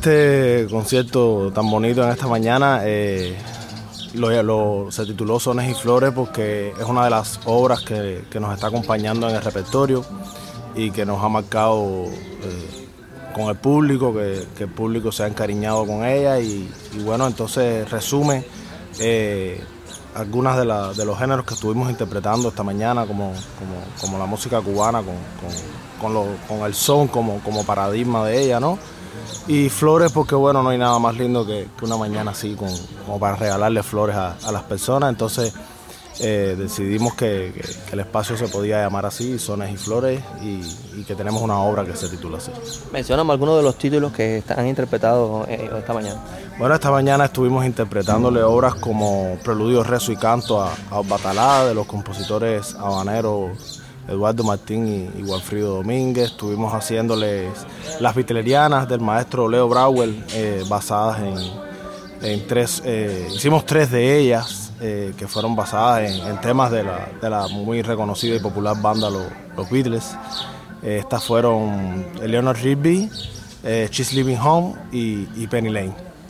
este concierto tan bonito en esta mañana se tituló Sones y Flores porque es una de las obras que nos está acompañando en el repertorio y que nos ha marcado con el público, que el público se ha encariñado con ella y bueno, entonces resume algunas de los géneros que estuvimos interpretando esta mañana, como la música cubana, con el son como paradigma de ella, ¿no? Y flores porque, bueno, no hay nada más lindo que una mañana así como para regalarle flores a las personas. Entonces decidimos que el espacio se podía llamar así, Sones y Flores, y que tenemos una obra que se titula así. Mencióname algunos de los títulos que han interpretado esta mañana. Bueno, esta mañana estuvimos interpretándole obras como Preludio, Rezo y Canto a Batalá, de los compositores habaneros Eduardo Martín y Walfrido Domínguez. Estuvimos haciéndoles Las Beatlerianas del maestro Leo Brauer, basadas en tres, hicimos 3 de ellas, que fueron basadas en temas de la muy reconocida y popular banda Los Beatles. Estas fueron Eleanor Rigby, She's Living Home y Penny Lane.